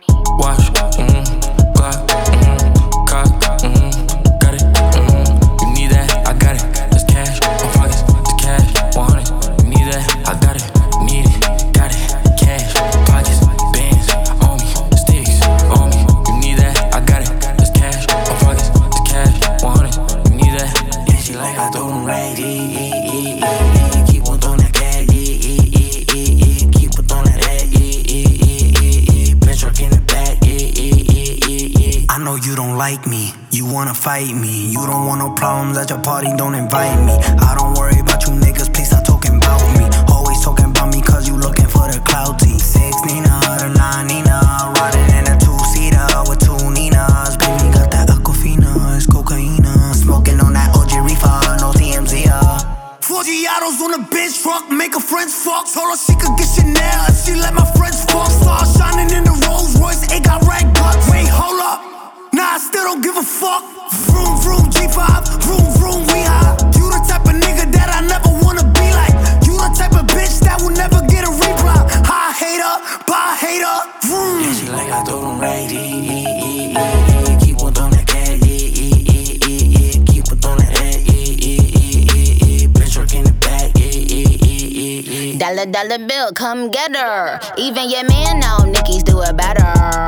Wash, Glock, cock, got it, you need that, I got it. There's cash, on pockets, there's cash, 100. You need that, I got it, need it, got it. Cash, pockets, bands, on me, sticks, on me. You need that, I got it. There's cash, on pockets, there's cash, 100. You need that. Yeah, she like I throw them right, keep on throwing that cash, keep on throwing that, bitch truck in the back, I know you don't like me, you wanna fight me. You don't want no problems at your party, don't invite me. I don't worry about you niggas, please stop talking about me. Always talking about me cause you looking for the clout team. 6 Nina, or 9 Nina, riding in a 2-seater with 2 Ninas. Baby got that Aquafina, it's cocaine. Smoking on that OG reefer, no TMZ. 4 Giottos on the bench truck, make her friends fuck. Told her she could get Chanel if she let my friends fuck. Stars shining in the Rolls Royce, it got rag bucks. Wait, hold up, nah, I still don't give a fuck. Vroom, vroom, G5, vroom, vroom, we high. You the type of nigga that I never wanna be like. You the type of bitch that will never get a reply. High hater, bye hater, vroom. Yeah, she like I throw them right, keep on throwing that cash, keep on throwing that, bitch work in the back, Dollar, dollar bill, come get her. Even your man know Nicki's do it better.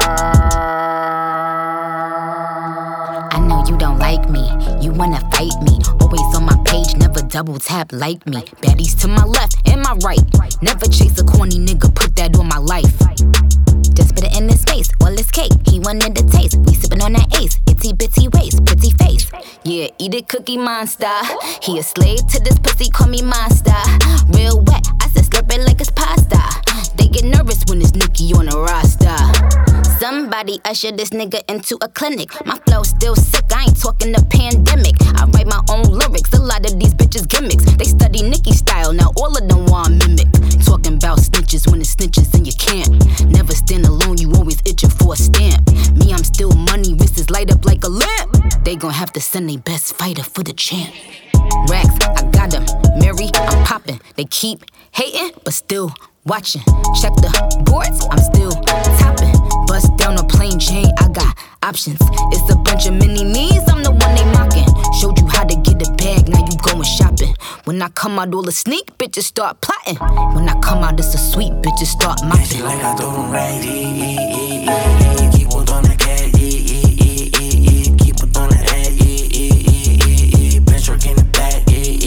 I know you don't like me, you wanna fight me. Always on my page, never double tap like me. Baddies to my left and my right. Never chase a corny nigga, put that on my life. Just put it in his face, all his cake. He wanted the taste, we sippin' on that ace. Itty bitty waist, pretty face. Yeah, eat it, Cookie Monster. He a slave to this pussy, call me monster. Real wet, I said slurp it like it's pasta. They get nervous when it's Nicki on the roster. Somebody usher this nigga into a clinic. My flow still sick, I ain't talking the pandemic. I write my own lyrics, a lot of these bitches gimmicks. They study Nicki style, now all of them want mimic. Talking about snitches when it's snitches and you can't. Never stand alone, you always itching for a stamp. Me, I'm still money, wrists light up like a lamp. They gon' have to send their best fighter for the champ. Racks, I got them. Mary, I'm popping. They keep hating, but still watching. Check the boards, I'm still topping. Bust down a plain chain, I got options. It's a bunch of mini-me's, I'm the one they mocking. Showed you how to get a bag, now you going shopping. When I come out, all the sneak bitches start plotting. When I come out, it's a sweet bitches start mopping. Yeah, she like I throw them right, keep on throwing that cash, keep on throwing that, bitch work in the back,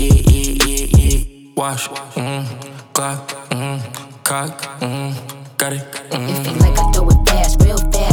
Wash, Glock, cock, got it, It feel like I throw it fast, real fast.